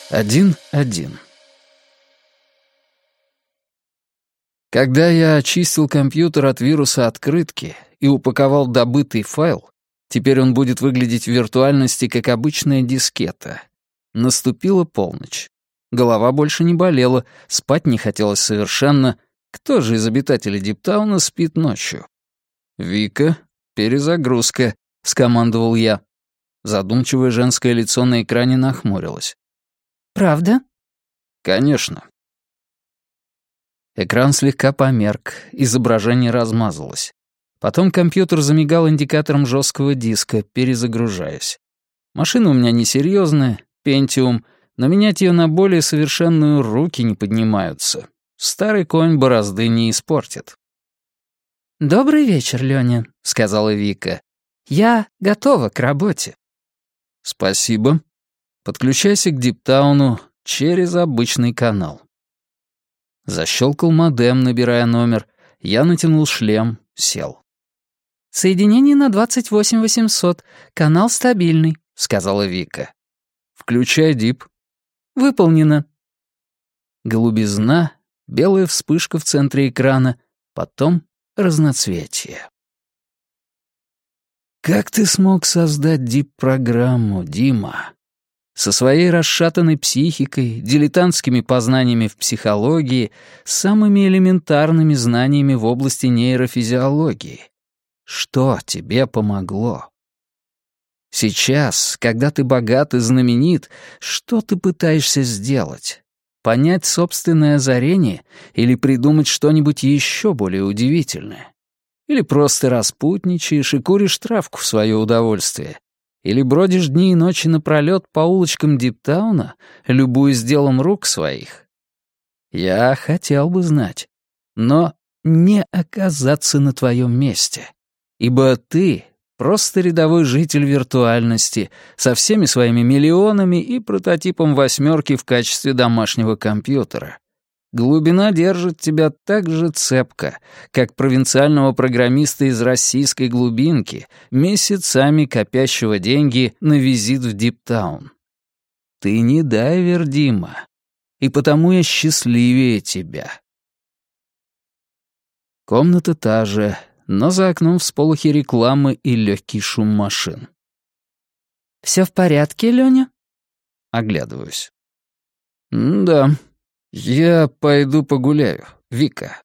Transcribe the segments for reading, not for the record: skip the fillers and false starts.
1.1. Когда я очистил компьютер от вируса открытки и упаковал добытый файл, теперь он будет выглядеть в виртуальности как обычная дискета. Наступила полночь. Голова больше не болела, спать не хотелось совершенно. Кто же из обитателей Диптауна спит ночью? «Вика, перезагрузка», — скомандовал я. Задумчивое женское лицо на экране нахмурилось. «Правда?» «Конечно». Экран слегка померк, изображение размазалось. Потом компьютер замигал индикатором жесткого диска, перезагружаясь. Машина у меня несерьезная, Pentium, но менять ее на более совершенную руки не поднимаются. Старый конь борозды не испортит. «Добрый вечер, Лёня», — сказала Вика. «Я готова к работе». «Спасибо. Подключайся к Диптауну через обычный канал». Защелкал модем, набирая номер. Я натянул шлем, сел. «Соединение на 28800. Канал стабильный», — сказала Вика. «Включай дип». «Выполнено». Голубизна, белая вспышка в центре экрана, потом разноцветие. «Как ты смог создать дип-программу, Дима?» Со своей расшатанной психикой, дилетантскими познаниями в психологии, самыми элементарными знаниями в области нейрофизиологии. Что тебе помогло? Сейчас, когда ты богат и знаменит, что ты пытаешься сделать? Понять собственное озарение или придумать что-нибудь еще более удивительное? Или просто распутничаешь и куришь травку в свое удовольствие? Или бродишь дни и ночи напролёт по улочкам Диптауна, любуясь делом рук своих? Я хотел бы знать, но не оказаться на твоем месте, ибо ты просто рядовой житель виртуальности со всеми своими миллионами и прототипом восьмерки в качестве домашнего компьютера. Глубина держит тебя так же цепко, как провинциального программиста из российской глубинки, месяцами копящего деньги на визит в Диптаун. Ты не дайвер, Дима, и потому я счастливее тебя. Комната та же, но за окном всполохи рекламы и легкий шум машин. «Все в порядке, Лёня?» Оглядываюсь. «Да. Я пойду погуляю, Вика».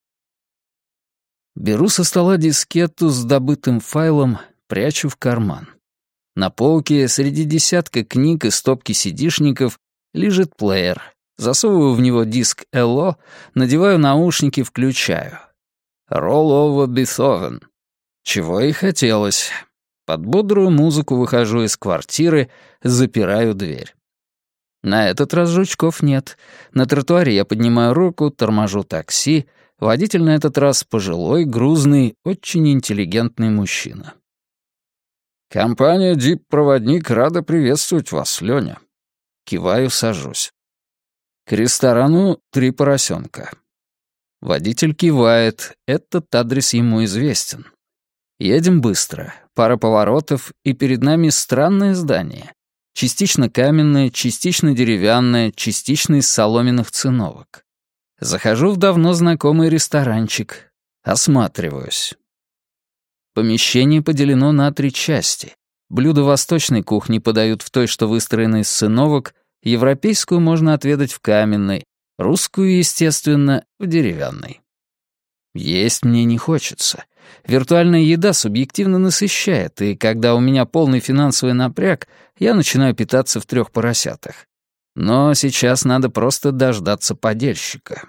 Беру со стола дискету с добытым файлом, прячу в карман. На полке среди десятка книг и стопки CD-шников лежит плеер. Засовываю в него диск LO, надеваю наушники, включаю. Roll over Beethoven. Чего и хотелось. Под бодрую музыку выхожу из квартиры, запираю дверь. На этот раз жучков нет. На тротуаре я поднимаю руку, торможу такси. Водитель на этот раз пожилой, грузный, очень интеллигентный мужчина. «Компания «Дип-проводник» рада приветствовать вас, Лёня». Киваю, сажусь. «К ресторану «Три поросенка». Водитель кивает, этот адрес ему известен. Едем быстро, пара поворотов, и перед нами странное здание. Частично каменное, частично деревянное, частично из соломенных циновок. Захожу в давно знакомый ресторанчик. Осматриваюсь. Помещение поделено на 3 части. Блюда восточной кухни подают в той, что выстроена из циновок, европейскую можно отведать в каменной, русскую, естественно, в деревянной. Есть мне не хочется. Виртуальная еда субъективно насыщает, и когда у меня полный финансовый напряг, я начинаю питаться в 3 поросятах. Но сейчас надо просто дождаться подельщика.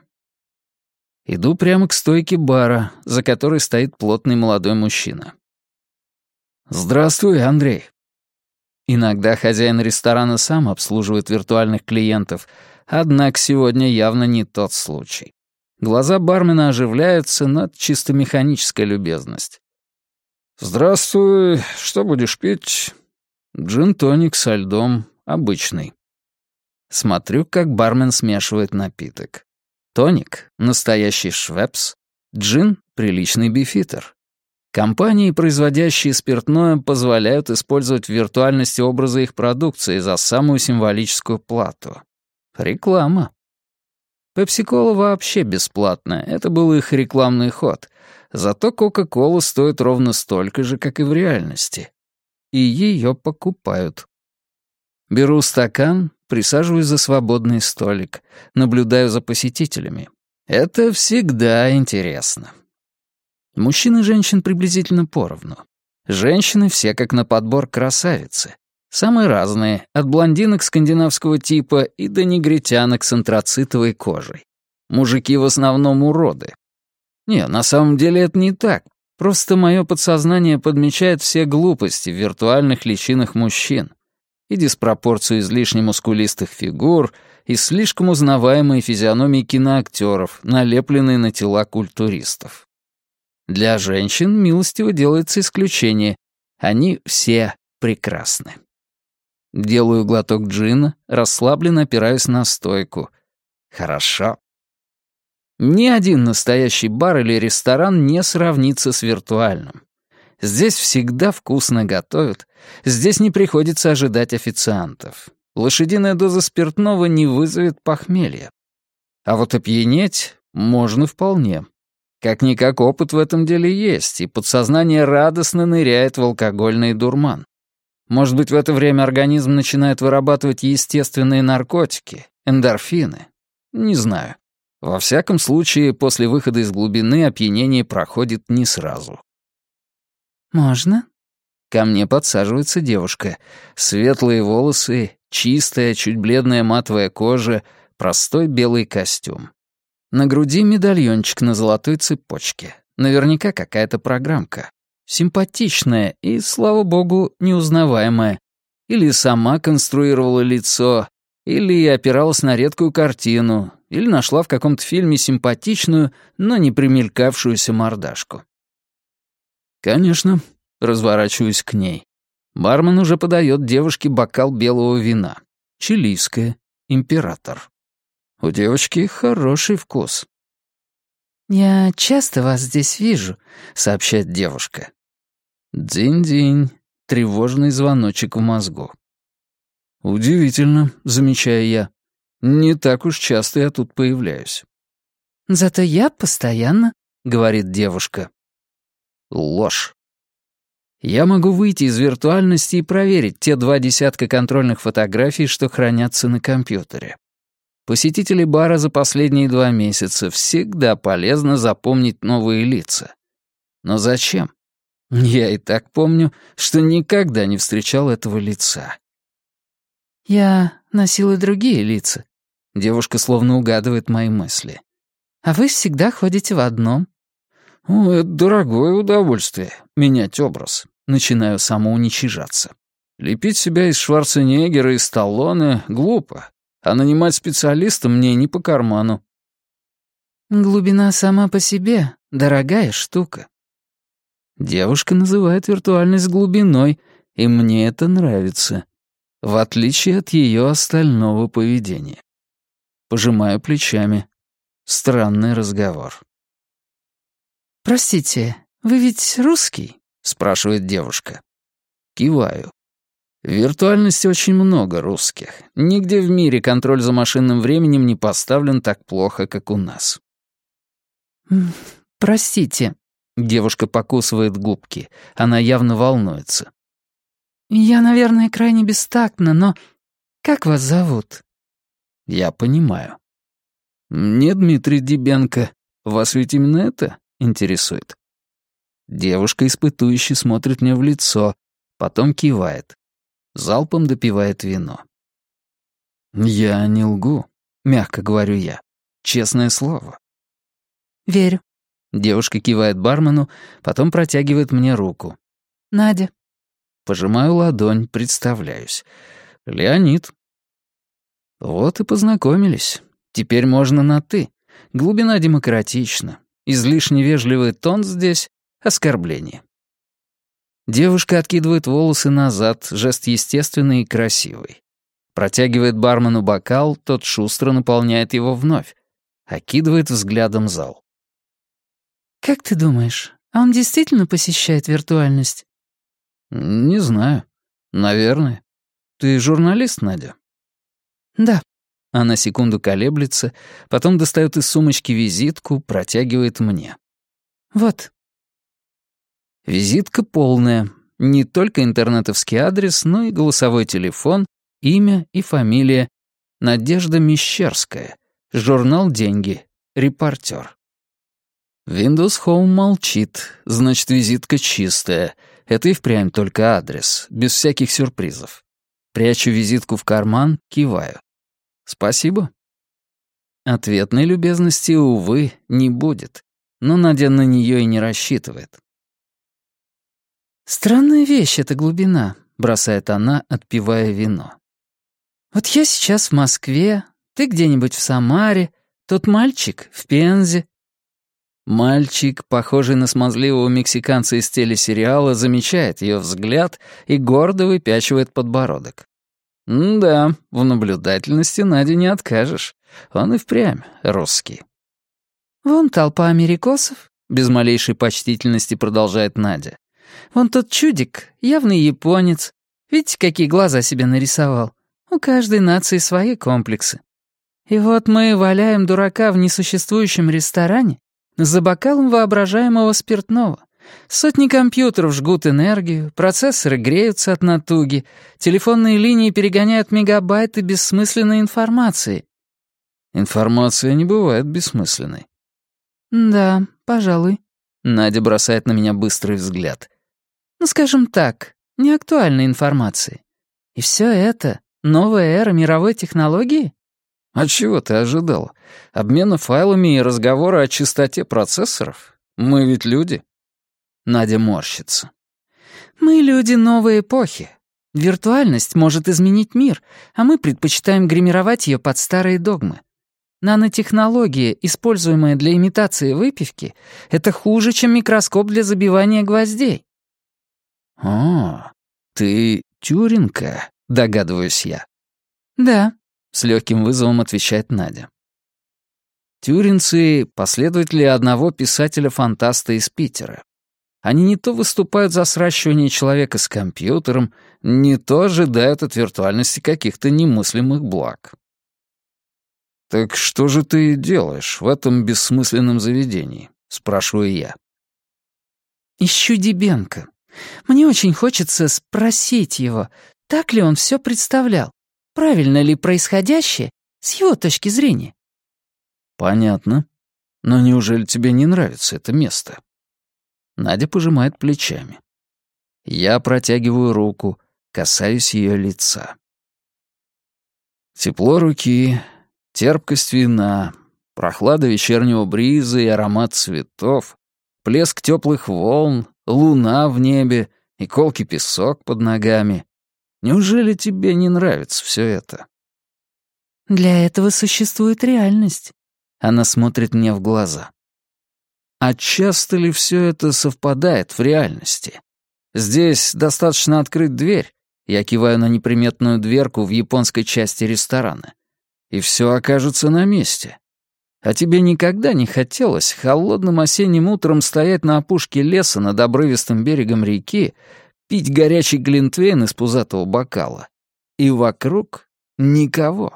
Иду прямо к стойке бара, за которой стоит плотный молодой мужчина. «Здравствуй, Андрей». Иногда хозяин ресторана сам обслуживает виртуальных клиентов, однако сегодня явно не тот случай. Глаза бармена оживляются, но это чисто механическая любезность. «Здравствуй, что будешь пить?» «Джин-тоник со льдом, обычный». Смотрю, как бармен смешивает напиток. Тоник — настоящий швепс, джин — приличный бифитер. Компании, производящие спиртное, позволяют использовать в виртуальности образы их продукции за самую символическую плату. Реклама. Пепси-кола вообще бесплатная, это был их рекламный ход. Зато Кока-кола стоит ровно столько же, как и в реальности. И ее покупают. Беру стакан, присаживаюсь за свободный столик, наблюдаю за посетителями. Это всегда интересно. Мужчин и женщин приблизительно поровну. Женщины все как на подбор красавицы. Самые разные, от блондинок скандинавского типа и до негритянок с антрацитовой кожей. Мужики в основном уроды. Не, на самом деле это не так. Просто мое подсознание подмечает все глупости в виртуальных личинах мужчин. И диспропорцию излишне мускулистых фигур, и слишком узнаваемые физиономии киноактеров, налепленные на тела культуристов. Для женщин милостиво делается исключение. Они все прекрасны. Делаю глоток джина, расслабленно опираюсь на стойку. Хорошо. Ни один настоящий бар или ресторан не сравнится с виртуальным. Здесь всегда вкусно готовят, здесь не приходится ожидать официантов. Лошадиная доза спиртного не вызовет похмелья. А вот опьянеть можно вполне. Как-никак опыт в этом деле есть, и подсознание радостно ныряет в алкогольный дурман. Может быть, в это время организм начинает вырабатывать естественные наркотики, эндорфины. Не знаю. Во всяком случае, после выхода из глубины опьянение проходит не сразу. «Можно?» Ко мне подсаживается девушка. Светлые волосы, чистая, чуть бледная матовая кожа, простой белый костюм. На груди медальончик на золотой цепочке. Наверняка какая-то программка. Симпатичная и, слава богу, неузнаваемая. Или сама конструировала лицо, или опиралась на редкую картину, или нашла в каком-то фильме симпатичную, но не примелькавшуюся мордашку. Конечно, разворачиваюсь к ней. Бармен уже подает девушке бокал белого вина. Чилийское, император. У девочки хороший вкус. «Я часто вас здесь вижу», — сообщает девушка. Дзинь-дзинь, тревожный звоночек в мозгу. Удивительно, замечаю я. Не так уж часто я тут появляюсь. «Зато я постоянно», — говорит девушка. Ложь. Я могу выйти из виртуальности и проверить те 2 десятка контрольных фотографий, что хранятся на компьютере. Посетители бара за последние 2 месяца всегда полезно запомнить новые лица. Но зачем? Я и так помню, что никогда не встречал этого лица. «Я носила другие лица», — девушка словно угадывает мои мысли. «А вы всегда ходите в одном». «О, это дорогое удовольствие — менять образ». Начинаю самоуничижаться. Лепить себя из Шварценеггера и Сталлоне глупо, а нанимать специалиста мне не по карману. «Глубина сама по себе — дорогая штука». Девушка называет виртуальность глубиной, и мне это нравится, в отличие от ее остального поведения. Пожимаю плечами. Странный разговор. «Простите, вы ведь русский?» — спрашивает девушка. Киваю. В виртуальности очень много русских. Нигде в мире контроль за машинным временем не поставлен так плохо, как у нас. «Простите», — девушка покусывает губки. Она явно волнуется. «Я, наверное, крайне бестактна, но как вас зовут?» Я понимаю. «Не Дмитрий Дибенко. Вас ведь именно это интересует?» Девушка испытующе смотрит мне в лицо, потом кивает. Залпом допивает вино. «Я не лгу», — мягко говорю я. «Честное слово». «Верю». Девушка кивает бармену, потом протягивает мне руку. «Надя». Пожимаю ладонь, представляюсь. «Леонид». Вот и познакомились. Теперь можно на «ты». Глубина демократична. Излишне вежливый тон здесь — оскорбление. Девушка откидывает волосы назад, жест естественный и красивый. Протягивает бармену бокал, тот шустро наполняет его вновь. Окидывает взглядом зал. «Как ты думаешь, а он действительно посещает виртуальность?» «Не знаю. Наверное. Ты журналист, Надя?» «Да». Она секунду колеблется, потом достает из сумочки визитку, протягивает мне. «Вот». Визитка полная. Не только интернетовский адрес, но и голосовой телефон, имя и фамилия. Надежда Мещерская. Журнал «Деньги». Репортер. Windows Home молчит, значит, визитка чистая. Это и впрямь только адрес, без всяких сюрпризов. Прячу визитку в карман, киваю. Спасибо. Ответной любезности, увы, не будет. Но Надя на нее и не рассчитывает. «Странная вещь эта глубина», — бросает она, отпивая вино. «Вот я сейчас в Москве, ты где-нибудь в Самаре, тот мальчик в Пензе». Мальчик, похожий на смазливого мексиканца из телесериала, замечает ее взгляд и гордо выпячивает подбородок. Да, в наблюдательности Наде не откажешь. Он и впрямь русский. «Вон толпа америкосов», — без малейшей почтительности продолжает Надя. «Вон тот чудик, явный японец. Видите, какие глаза себе нарисовал? У каждой нации свои комплексы. И вот мы валяем дурака в несуществующем ресторане за бокалом воображаемого спиртного. Сотни компьютеров жгут энергию, процессоры греются от натуги, телефонные линии перегоняют мегабайты бессмысленной информации». Информация не бывает бессмысленной. «Да, пожалуй». Надя бросает на меня быстрый взгляд. Ну, скажем так, неактуальной информации. И все это — новая эра мировой технологии? А чего ты ожидал? Обмена файлами и разговора о чистоте процессоров? Мы ведь люди. Надя морщится. Мы люди новой эпохи. Виртуальность может изменить мир, а мы предпочитаем гримировать ее под старые догмы. Нанотехнология, используемая для имитации выпивки, это хуже, чем микроскоп для забивания гвоздей. «О, ты тюринка», — догадываюсь я. «Да», — с легким вызовом отвечает Надя. Тюринцы — последователи одного писателя-фантаста из Питера. Они не то выступают за сращивание человека с компьютером, не то ожидают от виртуальности каких-то немыслимых благ. «Так что же ты делаешь в этом бессмысленном заведении?» — спрашиваю я. «Ищу Дебенко. Мне очень хочется спросить его, так ли он все представлял, правильно ли происходящее с его точки зрения». «Понятно. Но неужели тебе не нравится это место?» Надя пожимает плечами. Я протягиваю руку, касаюсь ее лица. Тепло руки, терпкость вина, прохлада вечернего бриза и аромат цветов, плеск теплых волн, луна в небе и колкий песок под ногами. Неужели тебе не нравится все это? «Для этого существует реальность». Она смотрит мне в глаза. А часто ли все это совпадает в реальности? Здесь достаточно открыть дверь, я киваю на неприметную дверку в японской части ресторана, и все окажется на месте. А тебе никогда не хотелось холодным осенним утром стоять на опушке леса над обрывистым берегом реки, пить горячий глинтвейн из пузатого бокала, и вокруг никого?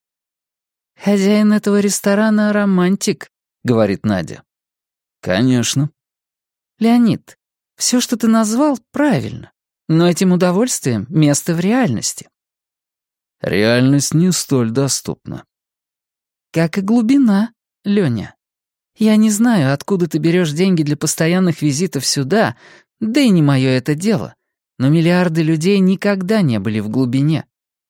«Хозяин этого ресторана — романтик», — говорит Надя. «Конечно». «Леонид, все, что ты назвал, правильно, но этим удовольствием место в реальности». «Реальность не столь доступна». «Как и глубина, Лёня. Я не знаю, откуда ты берешь деньги для постоянных визитов сюда, да и не мое это дело, но миллиарды людей никогда не были в глубине».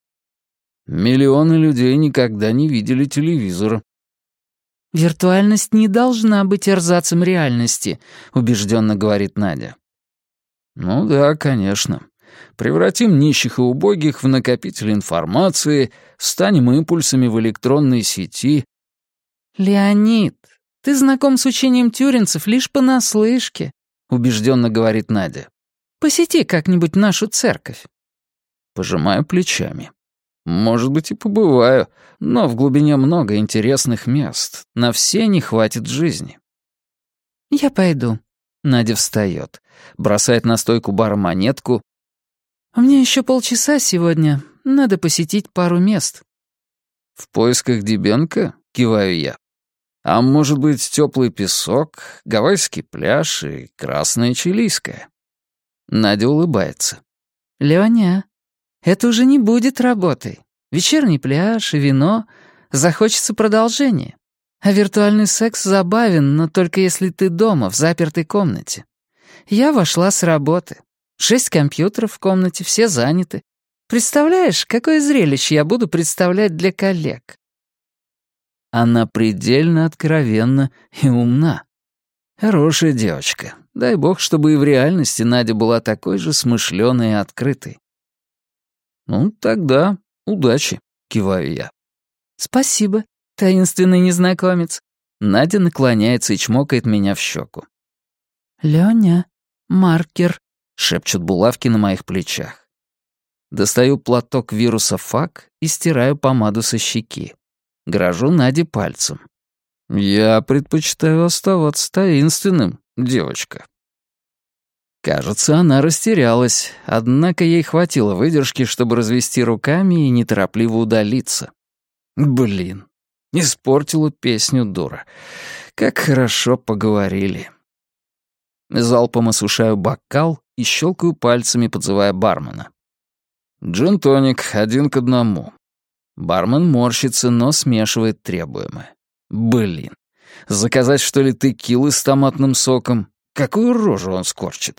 Миллионы людей никогда не видели телевизора. «Виртуальность не должна быть эрзацем реальности», — убежденно говорит Надя. Ну да, конечно. Превратим нищих и убогих в накопители информации, станем импульсами в электронной сети. «Леонид, ты знаком с учением тюринцев лишь понаслышке», — убежденно говорит Надя. «Посети как-нибудь нашу церковь». Пожимаю плечами. Может быть, и побываю, но в глубине много интересных мест. На все не хватит жизни. «Я пойду». Надя встает, бросает на стойку бара монетку. «У меня еще полчаса сегодня. Надо посетить пару мест». «В поисках Дибенко?» — киваю я. «А может быть, теплый песок, гавайский пляж и красное чилийское?» Надя улыбается. «Лёня, это уже не будет работой. Вечерний пляж и вино. Захочется продолжения. А виртуальный секс забавен, но только если ты дома, в запертой комнате. Я вошла с работы. 6 компьютеров в комнате, все заняты. Представляешь, какое зрелище я буду представлять для коллег?» Она предельно откровенна и умна. Хорошая девочка. Дай бог, чтобы и в реальности Надя была такой же смышленой и открытой. «Ну, тогда удачи», — киваю я. «Спасибо, таинственный незнакомец». Надя наклоняется и чмокает меня в щеку. «Лёня, маркер», — шепчут булавки на моих плечах. Достаю платок вируса ФАК и стираю помаду со щеки. Грожу Наде пальцем. «Я предпочитаю оставаться таинственным, девочка». Кажется, она растерялась, однако ей хватило выдержки, чтобы развести руками и неторопливо удалиться. Блин, испортила песню дура. Как хорошо поговорили. Залпом осушаю бокал и щелкаю пальцами, подзывая бармена. «Джин-тоник, 1 к 1». Бармен морщится, но смешивает требуемое. Блин, заказать, что ли, текилы с томатным соком? Какую рожу он скорчит?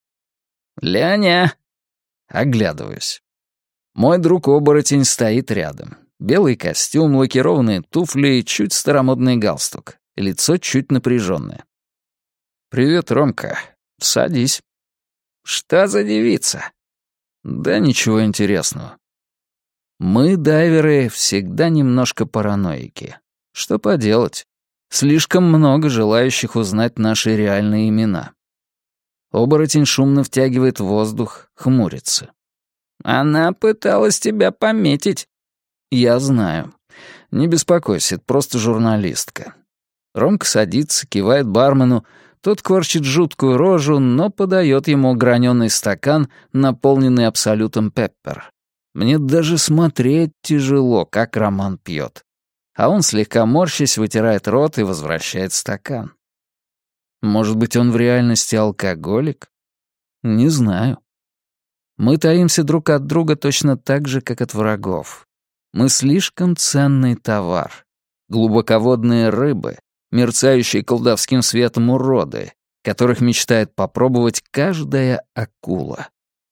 «Ляня!» Оглядываюсь. Мой друг-оборотень стоит рядом. Белый костюм, лакированные туфли и чуть старомодный галстук. Лицо чуть напряженное. «Привет, Ромка. Садись». «Что за девица?» «Да ничего интересного». Мы, дайверы, всегда немножко параноики. Что поделать? Слишком много желающих узнать наши реальные имена. Оборотень шумно втягивает воздух, хмурится. «Она пыталась тебя пометить». «Я знаю. Не беспокойся, это просто журналистка». Ромка садится, кивает бармену, тот корчит жуткую рожу, но подает ему граненый стакан, наполненный абсолютом пеппер. Мне даже смотреть тяжело, как Роман пьет. А он, слегка морщась, вытирает рот и возвращает стакан. Может быть, он в реальности алкоголик? Не знаю. Мы таимся друг от друга точно так же, как от врагов. Мы слишком ценный товар. Глубоководные рыбы, мерцающие колдовским светом уроды, которых мечтает попробовать каждая акула.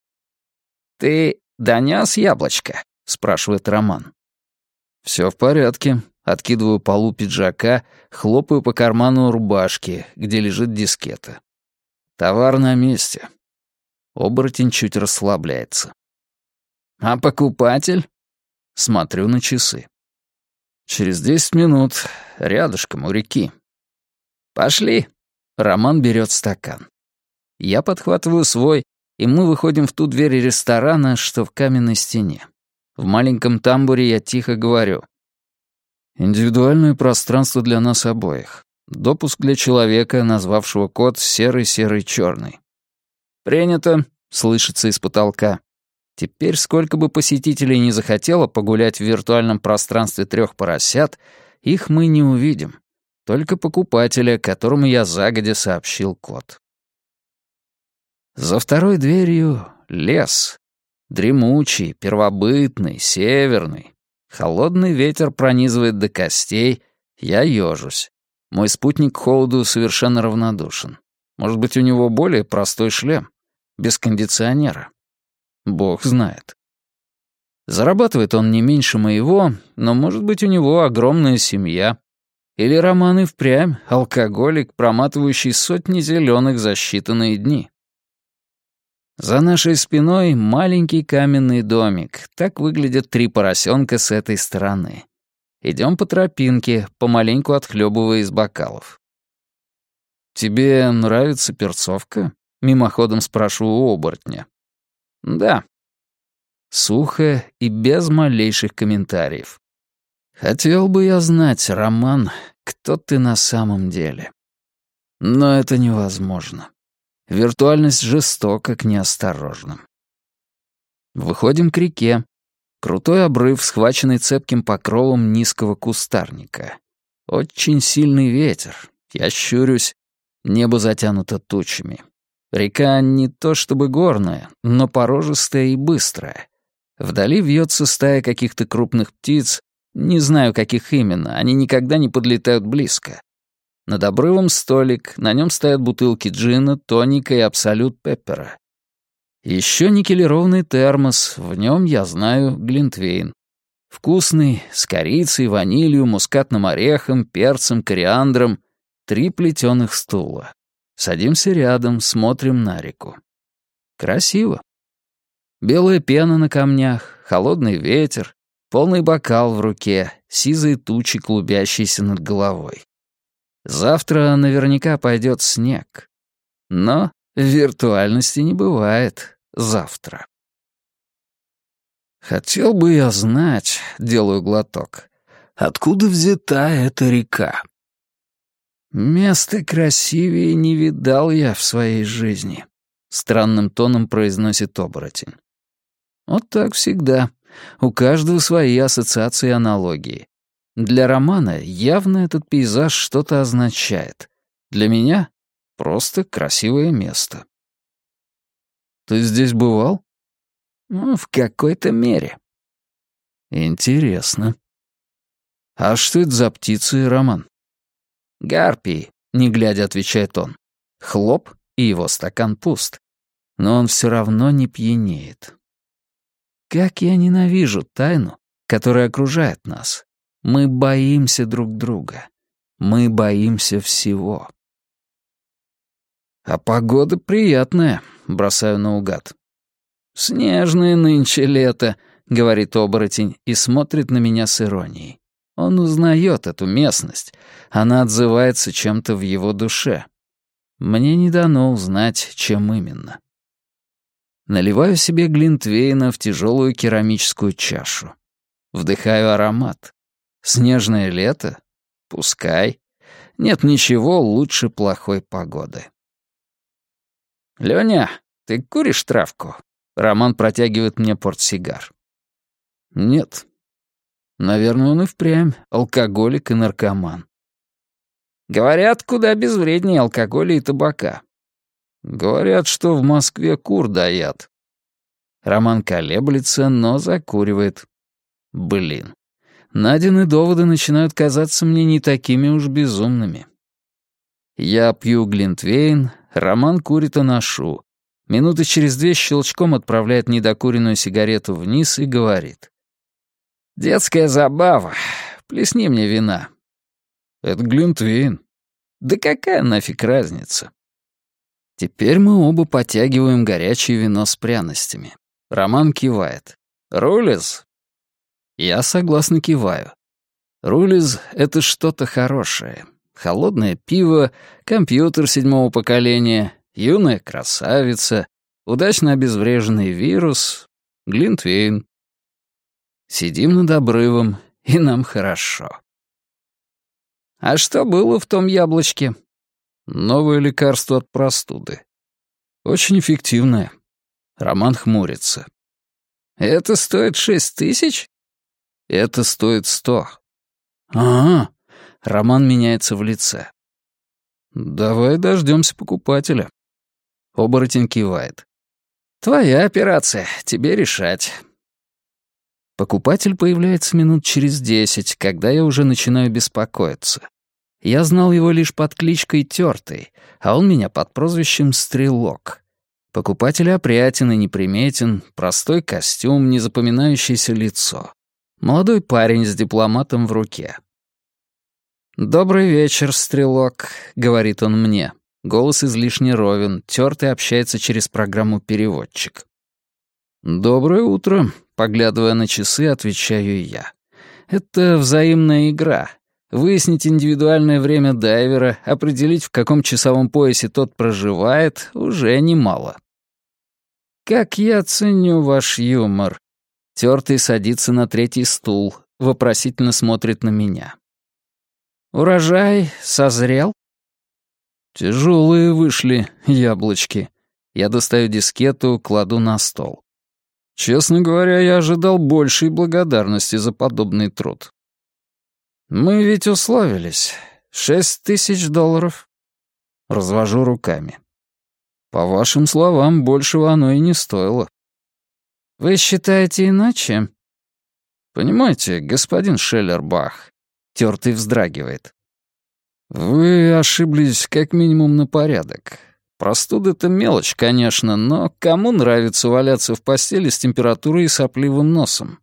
«Ты донёс яблочко?» — спрашивает Роман. «Всё в порядке». Откидываю полу пиджака, хлопаю по карману рубашки, где лежит дискета. Товар на месте. Оборотень чуть расслабляется. «А покупатель?» Смотрю на часы. «Через 10 минут. Рядышком у реки». «Пошли». Роман берет стакан. Я подхватываю свой, и мы выходим в ту дверь ресторана, что в каменной стене. В маленьком тамбуре я тихо говорю. «Индивидуальное пространство для нас обоих. Допуск для человека, назвавшего код серый-серый-черный». «Принято», — слышится из потолка. Теперь, сколько бы посетителей не захотело погулять в виртуальном пространстве 3 поросят, их мы не увидим. Только покупателя, которому я загодя сообщил код. За второй дверью лес. Дремучий, первобытный, северный. Холодный ветер пронизывает до костей, я ёжусь. Мой спутник к холоду совершенно равнодушен. Может быть, у него более простой шлем, без кондиционера. Бог знает. Зарабатывает он не меньше моего, но, может быть, у него огромная семья. Или Роман и впрямь алкоголик, проматывающий сотни зеленых за считанные дни. За нашей спиной маленький каменный домик. Так выглядят 3 поросенка с этой стороны. Идем по тропинке, помаленьку отхлебывая из бокалов. «Тебе нравится перцовка?» — мимоходом спрашиваю у оборотня. «Да». Сухо и без малейших комментариев. «Хотел бы я знать, Роман, кто ты на самом деле. Но это невозможно. Виртуальность жестока к неосторожным». Выходим к реке. Крутой обрыв, схваченный цепким покровом низкого кустарника. Очень сильный ветер. Я щурюсь. Небо затянуто тучами. Река не то чтобы горная, но порожистая и быстрая. Вдали вьется стая каких-то крупных птиц. Не знаю, каких именно, они никогда не подлетают близко. Над обрывом столик, на нем стоят бутылки джина, тоника и абсолют пеппера. Еще никелированный термос, в нем, я знаю, глинтвейн. Вкусный, с корицей, ванилью, мускатным орехом, перцем, кориандром. 3 плетеных стула. Садимся рядом, смотрим на реку. Красиво. Белая пена на камнях, холодный ветер, полный бокал в руке, сизые тучи, клубящиеся над головой. Завтра наверняка пойдет снег. Но в виртуальности не бывает завтра. Хотел бы я знать, делаю глоток, откуда взята эта река? Место красивее не видал я в своей жизни, странным тоном произносит оборотень. Вот так всегда. У каждого свои ассоциации и аналогии. Для Романа явно этот пейзаж что-то означает. Для меня — просто красивое место. Ты здесь бывал? Ну, в какой-то мере. Интересно. А что это за птицы, Роман? Гарпии, не глядя, отвечает он. Хлоп, и его стакан пуст. Но он все равно не пьянеет. Как я ненавижу тайну, которая окружает нас. Мы боимся друг друга. Мы боимся всего. А погода приятная, бросаю наугад. «Снежное нынче лето», — говорит оборотень и смотрит на меня с иронией. Он узнает эту местность. Она отзывается чем-то в его душе. Мне не дано узнать, чем именно. Наливаю себе глинтвейна в тяжелую керамическую чашу. Вдыхаю аромат. Снежное лето? Пускай. Нет ничего лучше плохой погоды. «Лёня, ты куришь травку?» Роман протягивает мне портсигар. «Нет». Наверное, он и впрямь алкоголик и наркоман. Говорят, куда безвреднее алкоголя и табака. Говорят, что в Москве кур доят. Роман колеблется, но закуривает. Блин. Надины доводы начинают казаться мне не такими уж безумными. Я пью глинтвейн, Роман курит аношу. Минуты через 2 щелчком отправляет недокуренную сигарету вниз и говорит. «Детская забава. Плесни мне вина». «Это глинтвейн». «Да какая нафиг разница?» Теперь мы оба потягиваем горячее вино с пряностями. Роман кивает. «Рулез?» Я согласно киваю. Рулез — это что-то хорошее. Холодное пиво, компьютер 7-го поколения, юная красавица, удачно обезвреженный вирус, глинтвейн. Сидим над обрывом, и нам хорошо. А что было в том яблочке? Новое лекарство от простуды. Очень эффективное. Роман хмурится. Это стоит 6000? Это стоит 100. Ага. Роман меняется в лице. Давай дождемся покупателя. Оборотень кивает. Твоя операция, тебе решать. Покупатель появляется минут через 10, когда я уже начинаю беспокоиться. Я знал его лишь под кличкой Тёртый, а он меня под прозвищем Стрелок. Покупатель опрятен и неприметен, простой костюм, незапоминающееся лицо. Молодой парень с дипломатом в руке. «Добрый вечер, Стрелок», — говорит он мне. Голос излишне ровен, Тёртый общается через программу «Переводчик». «Доброе утро», — поглядывая на часы, отвечаю я. «Это взаимная игра. Выяснить индивидуальное время дайвера, определить, в каком часовом поясе тот проживает, уже немало». «Как я ценю ваш юмор». Тёртый садится на 3-й стул, вопросительно смотрит на меня. «Урожай созрел?» «Тяжелые вышли яблочки». Я достаю дискету, кладу на стол. Честно говоря, я ожидал большей благодарности за подобный труд. Мы ведь условились. $6000. Развожу руками. По вашим словам, большего оно и не стоило. Вы считаете иначе? Понимаете, господин Шеллербах, тёртый вздрагивает. Вы ошиблись как минимум на порядок. Простуда-то мелочь, конечно, но кому нравится валяться в постели с температурой и сопливым носом?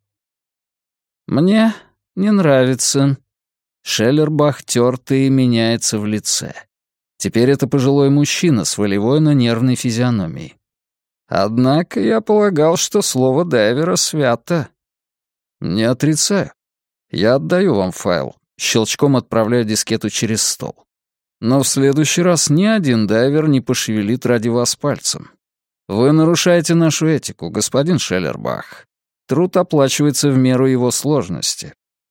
Мне не нравится. Шеллербах тёртый меняется в лице. Теперь это пожилой мужчина с волевой, но нервной физиономией. Однако я полагал, что слово дайвера свято. Не отрицаю. Я отдаю вам файл, щелчком отправляю дискету через стол. Но в следующий раз ни один дайвер не пошевелит ради вас пальцем. Вы нарушаете нашу этику, господин Шеллербах. Труд оплачивается в меру его сложности.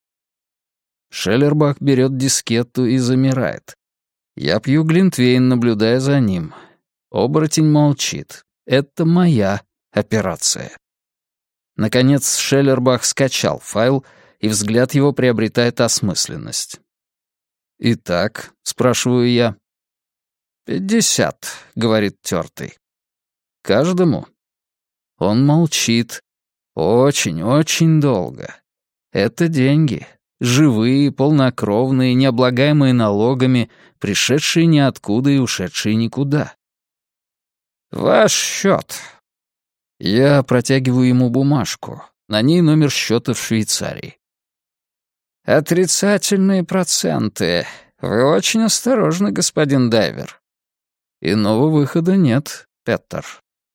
Шеллербах берет дискету и замирает. Я пью глинтвейн, наблюдая за ним. Оборотень молчит. Это моя операция. Наконец Шеллербах скачал файл, и взгляд его приобретает осмысленность. «Итак», — спрашиваю я. 50, — говорит тёртый. «Каждому?» Он молчит. Очень долго. Это деньги. Живые, полнокровные, необлагаемые налогами, пришедшие ниоткуда и ушедшие никуда. «Ваш счет». Я протягиваю ему бумажку. На ней номер счета в Швейцарии. «Отрицательные проценты. Вы очень осторожны, господин дайвер». «Иного выхода нет, Петер».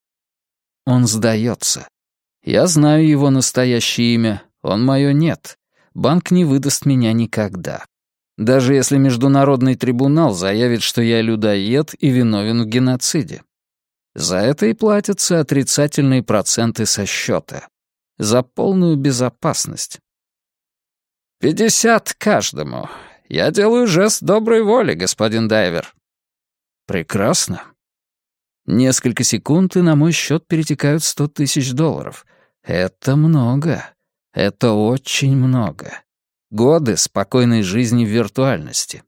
Он сдается. Я знаю его настоящее имя. Он мое нет. Банк не выдаст меня никогда. Даже если Международный трибунал заявит, что я людоед и виновен в геноциде. За это и платятся отрицательные проценты со счета. За полную безопасность. 50 каждому. Я делаю жест доброй воли, господин дайвер. Прекрасно. Несколько секунд, и на мой счет перетекают $100 000. Это много. Это очень много. Годы спокойной жизни в виртуальности.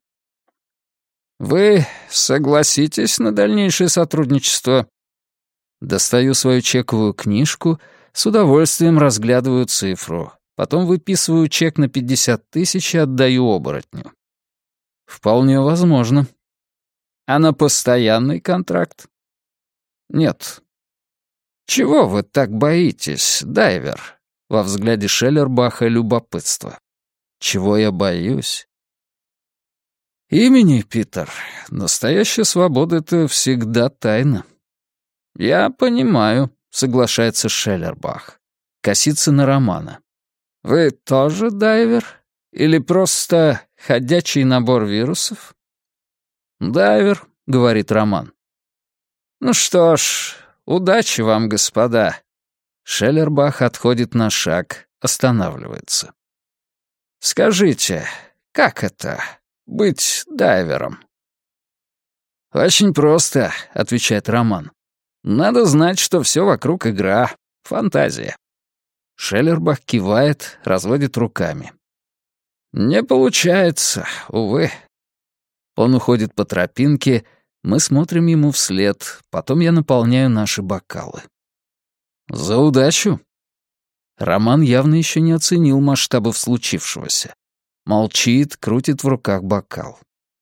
Вы согласитесь на дальнейшее сотрудничество? Достаю свою чековую книжку, с удовольствием разглядываю цифру. Потом выписываю чек на 50 000 и отдаю оборотню. Вполне возможно. А на постоянный контракт? Нет. Чего вы так боитесь, дайвер? Во взгляде Шеллербаха любопытство. Чего я боюсь? Имени, Питер. Настоящая свобода — это всегда тайна. Я понимаю, соглашается Шеллербах. Косится на Романа. Вы тоже дайвер? Или просто ходячий набор вирусов? Дайвер, говорит Роман. Ну что ж, удачи вам, господа. Шеллербах отходит на шаг, останавливается. Скажите, как это — быть дайвером? Очень просто, отвечает Роман. Надо знать, что все вокруг игра, фантазия. Шеллербах кивает, разводит руками. Не получается, увы. Он уходит по тропинке, мы смотрим ему вслед, потом я наполняю наши бокалы. За удачу. Роман явно еще не оценил масштабов случившегося. Молчит, крутит в руках бокал.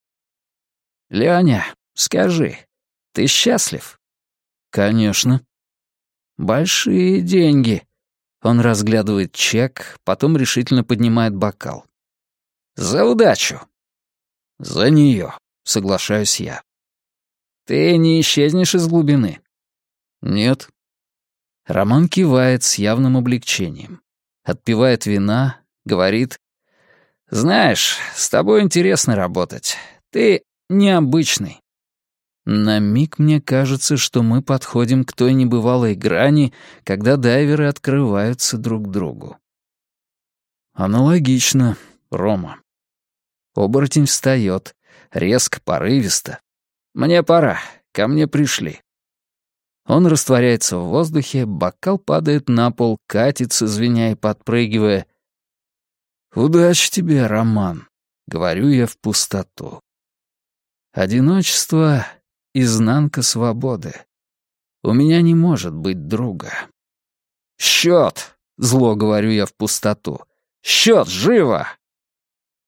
«Леня, скажи, ты счастлив?» «Конечно». «Большие деньги». Он разглядывает чек, потом решительно поднимает бокал. «За удачу». «За нее», — соглашаюсь я. «Ты не исчезнешь из глубины?» «Нет». Роман кивает с явным облегчением. Отпивает вина, говорит: «Знаешь, с тобой интересно работать. Ты необычный». На миг мне кажется, что мы подходим к той небывалой грани, когда дайверы открываются друг другу. Аналогично, Рома. Оборотень встает, резко, порывисто. «Мне пора, ко мне пришли». Он растворяется в воздухе, бокал падает на пол, катится, звеня и подпрыгивая. «Удачи тебе, Роман», — говорю я в пустоту. Одиночество — изнанка свободы. У меня не может быть друга. «Счет!» — зло говорю я в пустоту. «Счет, живо!»